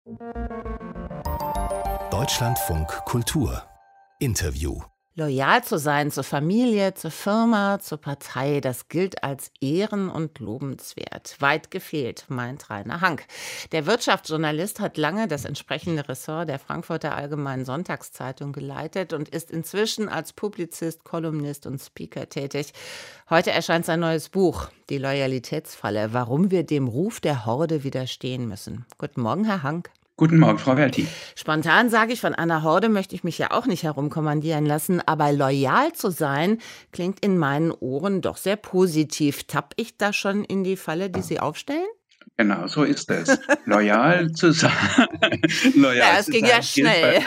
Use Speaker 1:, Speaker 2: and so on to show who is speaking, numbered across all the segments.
Speaker 1: Deutschlandfunk Kultur Interview.
Speaker 2: Loyal zu sein zur Familie, zur Firma, zur Partei, das gilt als ehren- und lobenswert. Weit gefehlt, meint Rainer Hank. Der Wirtschaftsjournalist hat lange das entsprechende Ressort der Frankfurter Allgemeinen Sonntagszeitung geleitet und ist inzwischen als Publizist, Kolumnist und Speaker tätig. Heute erscheint sein neues Buch, Die Loyalitätsfalle, warum wir dem Ruf der Horde widerstehen müssen. Guten Morgen, Herr Hank.
Speaker 3: Guten Morgen, Frau Welti.
Speaker 2: Spontan sage ich, von einer Horde möchte ich mich ja auch nicht herumkommandieren lassen, aber loyal zu sein, klingt in meinen Ohren doch sehr positiv. Tapp ich da schon in die Falle, die Sie aufstellen?
Speaker 3: Genau, so ist es. Loyal zu sein.
Speaker 2: Ja, es ging ja schnell.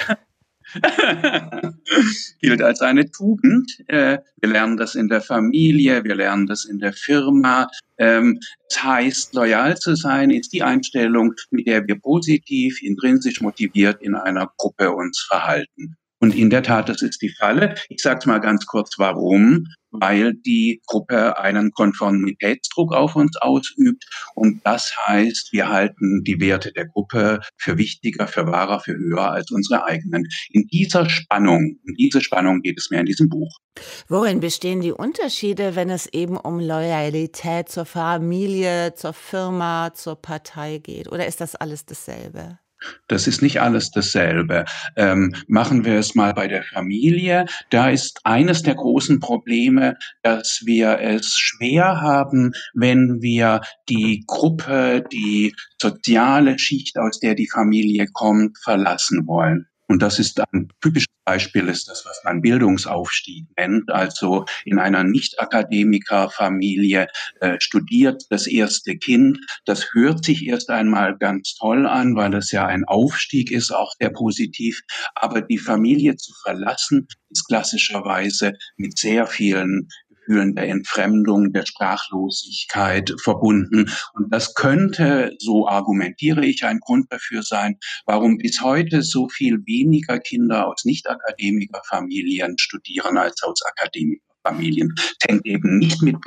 Speaker 3: Gilt als eine Tugend. Wir lernen das in der Familie, wir lernen das in der Firma. Es heißt, loyal zu sein ist die Einstellung, mit der wir positiv, intrinsisch motiviert in einer Gruppe uns verhalten. Und in der Tat, das ist die Falle. Ich sage es mal ganz kurz, warum. Weil die Gruppe einen Konformitätsdruck auf uns ausübt. Und das heißt, wir halten die Werte der Gruppe für wichtiger, für wahrer, für höher als unsere eigenen. In diese Spannung geht es mir in diesem Buch.
Speaker 2: Worin bestehen die Unterschiede, wenn es eben um Loyalität zur Familie, zur Firma, zur Partei geht? Oder ist das alles dasselbe?
Speaker 3: Das ist nicht alles dasselbe. Machen wir es mal bei der Familie. Da ist eines der großen Probleme, dass wir es schwer haben, wenn wir die Gruppe, die soziale Schicht, aus der die Familie kommt, verlassen wollen. Und das ist ein typisches Beispiel, ist das, was man Bildungsaufstieg nennt. Also in einer Nicht-Akademiker-Familie studiert das erste Kind. Das hört sich erst einmal ganz toll an, weil es ja ein Aufstieg ist, auch sehr positiv. Aber die Familie zu verlassen, ist klassischerweise mit sehr vielen Gefühlen der Entfremdung, der Sprachlosigkeit verbunden. Und das könnte, so argumentiere ich, ein Grund dafür sein, warum bis heute so viel weniger Kinder aus Nicht-Akademikerfamilien studieren als aus Akademikerfamilien. Das hängt eben nicht mit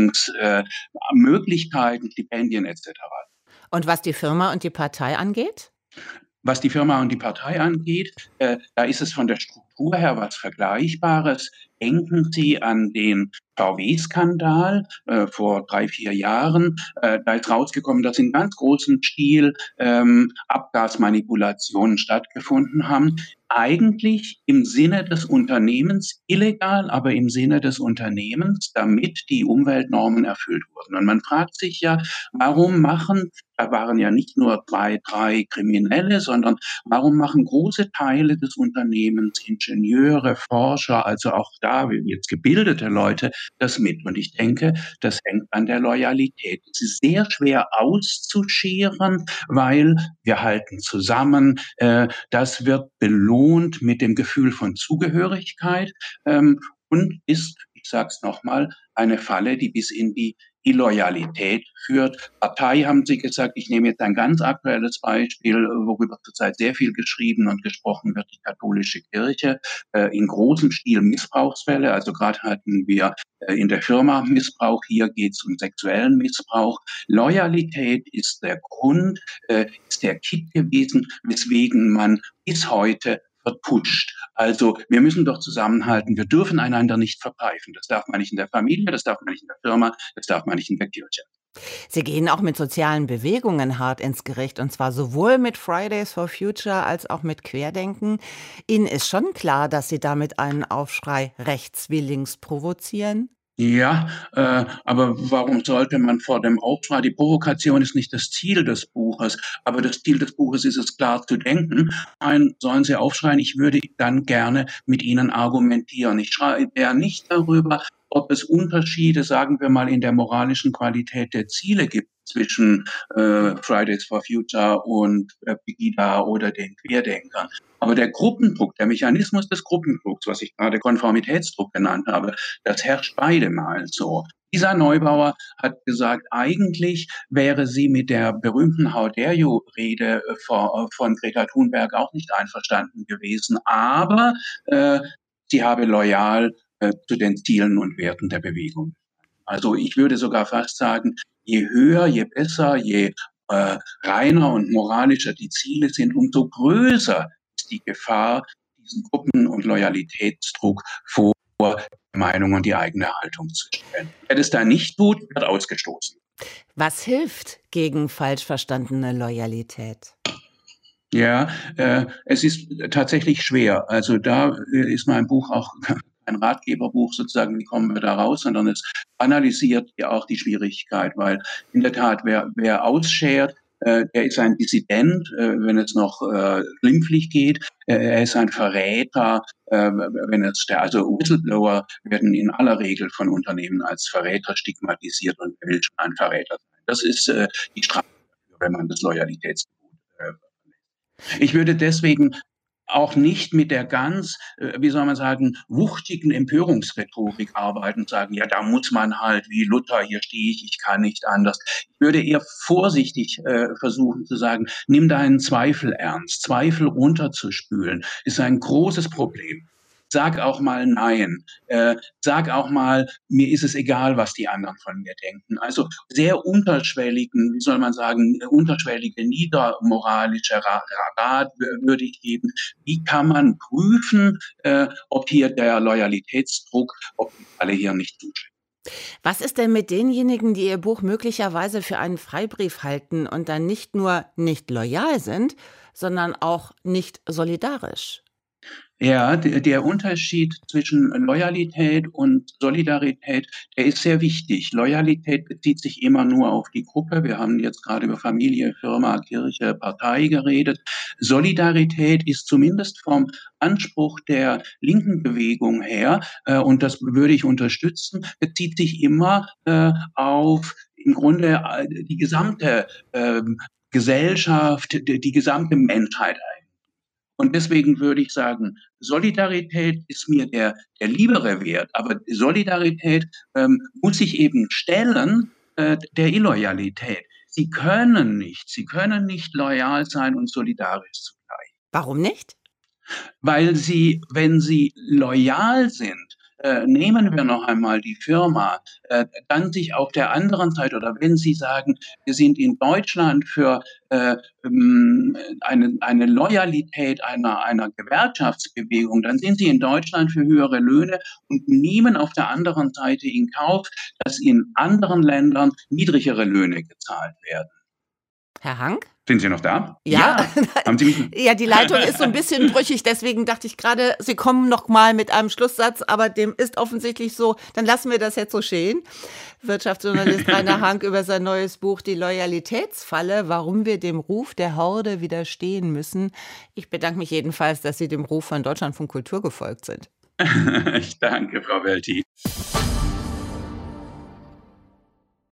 Speaker 3: Bildungsmöglichkeiten, Stipendien etc.
Speaker 2: Und was die Firma und die Partei angeht?
Speaker 3: Was die Firma und die Partei angeht, da ist es von der Struktur her was Vergleichbares. Denken Sie an den VW-Skandal vor 3-4 Jahren. Da ist rausgekommen, dass in ganz großem Stil Abgasmanipulationen stattgefunden haben. Eigentlich im Sinne des Unternehmens, illegal, aber im Sinne des Unternehmens, damit die Umweltnormen erfüllt wurden. Und man fragt sich ja, da waren ja nicht nur 2, 3 Kriminelle, sondern warum machen große Teile des Unternehmens, Ingenieure, Forscher, also auch da jetzt gebildete Leute, das mit? Und ich denke, das hängt an der Loyalität. Es ist sehr schwer auszuscheren, weil wir halten zusammen. Das wird belohnt mit dem Gefühl von Zugehörigkeit und ist, ich sage es nochmal, eine Falle, die bis in die Illoyalität führt. Partei, haben Sie gesagt, ich nehme jetzt ein ganz aktuelles Beispiel, worüber zurzeit sehr viel geschrieben und gesprochen wird, die katholische Kirche, in großem Stil Missbrauchsfälle. Also gerade hatten wir in der Firma Missbrauch, hier geht es um sexuellen Missbrauch. Loyalität ist der Grund, ist der Kitt gewesen, weswegen man bis heute verputscht. Also wir müssen doch zusammenhalten, wir dürfen einander nicht verpfeifen. Das darf man nicht in der Familie, das darf man nicht in der Firma, das darf man nicht in der Kirche.
Speaker 2: Sie gehen auch mit sozialen Bewegungen hart ins Gericht, und zwar sowohl mit Fridays for Future als auch mit Querdenken. Ihnen ist schon klar, dass Sie damit einen Aufschrei rechts wie links provozieren?
Speaker 3: Ja, aber warum sollte man vor dem Aufschrei, die Provokation ist nicht das Ziel des Buches, aber das Ziel des Buches ist es, klar zu denken. Sollen Sie aufschreien, ich würde dann gerne mit Ihnen argumentieren. Ich schreibe ja nicht darüber, ob es Unterschiede, sagen wir mal, in der moralischen Qualität der Ziele gibt zwischen Fridays for Future und Pegida oder den Querdenkern. Aber der Gruppendruck, der Mechanismus des Gruppendrucks, was ich gerade Konformitätsdruck genannt habe, das herrscht beide mal so. Isa Neubauer hat gesagt, eigentlich wäre sie mit der berühmten How dare you-Rede von Greta Thunberg auch nicht einverstanden gewesen, aber sie habe loyal zu den Zielen und Werten der Bewegung. Also ich würde sogar fast sagen, je höher, je besser, je reiner und moralischer die Ziele sind, umso größer ist die Gefahr, diesen Gruppen- und Loyalitätsdruck vor die Meinung und die eigene Haltung zu stellen. Wer das da nicht tut, wird ausgestoßen.
Speaker 2: Was hilft gegen falsch verstandene Loyalität?
Speaker 3: Ja, es ist tatsächlich schwer. Also da ist mein Buch auch ein Ratgeberbuch sozusagen, wie kommen wir da raus, sondern es analysiert ja auch die Schwierigkeit, weil in der Tat, wer ausschert, der ist ein Dissident, wenn es noch glimpflich geht. Er ist ein Verräter, also Whistleblower werden in aller Regel von Unternehmen als Verräter stigmatisiert und will schon ein Verräter sein. Das ist die Strafe, wenn man das Loyalitätsgebot ich würde deswegen auch nicht mit der ganz, wie soll man sagen, wuchtigen Empörungsrhetorik arbeiten und sagen, ja, da muss man halt wie Luther, hier stehe ich kann nicht anders. Ich würde eher vorsichtig versuchen zu sagen, nimm deinen Zweifel ernst. Zweifel runterzuspülen ist ein großes Problem. Sag auch mal nein. Sag auch mal, mir ist es egal, was die anderen von mir denken. Also sehr unterschwelligen, wie soll man sagen, unterschwellige, niedermoralische Rat würde ich geben. Wie kann man prüfen, ob hier der Loyalitätsdruck, ob die alle hier nicht zustimmen?
Speaker 2: Was ist denn mit denjenigen, die ihr Buch möglicherweise für einen Freibrief halten und dann nicht nur nicht loyal sind, sondern auch nicht solidarisch?
Speaker 3: Ja, der Unterschied zwischen Loyalität und Solidarität, der ist sehr wichtig. Loyalität bezieht sich immer nur auf die Gruppe. Wir haben jetzt gerade über Familie, Firma, Kirche, Partei geredet. Solidarität ist zumindest vom Anspruch der linken Bewegung her, und das würde ich unterstützen, bezieht sich immer auf im Grunde die gesamte Gesellschaft, die gesamte Menschheit. Und deswegen würde ich sagen, Solidarität ist mir der liebere Wert, aber Solidarität muss sich eben stellen der Illoyalität. Sie können nicht loyal sein und solidarisch zugleich.
Speaker 2: Warum nicht?
Speaker 3: Weil sie, wenn sie loyal sind, nehmen wir noch einmal die Firma, dann sich auf der anderen Seite oder wenn Sie sagen, wir sind in Deutschland für eine Loyalität einer Gewerkschaftsbewegung, dann sind Sie in Deutschland für höhere Löhne und nehmen auf der anderen Seite in Kauf, dass in anderen Ländern niedrigere Löhne gezahlt werden.
Speaker 2: Herr Hank?
Speaker 3: Sind Sie noch da?
Speaker 2: Ja,
Speaker 3: Haben Sie mich?
Speaker 2: ja, die Leitung ist so ein bisschen brüchig, deswegen dachte ich gerade, Sie kommen noch mal mit einem Schlusssatz, aber dem ist offensichtlich so, dann lassen wir das jetzt so stehen. Wirtschaftsjournalist Rainer Hank über sein neues Buch Die Loyalitätsfalle, warum wir dem Ruf der Horde widerstehen müssen. Ich bedanke mich jedenfalls, dass Sie dem Ruf von Deutschlandfunk Kultur gefolgt sind.
Speaker 3: Ich danke, Frau Welti.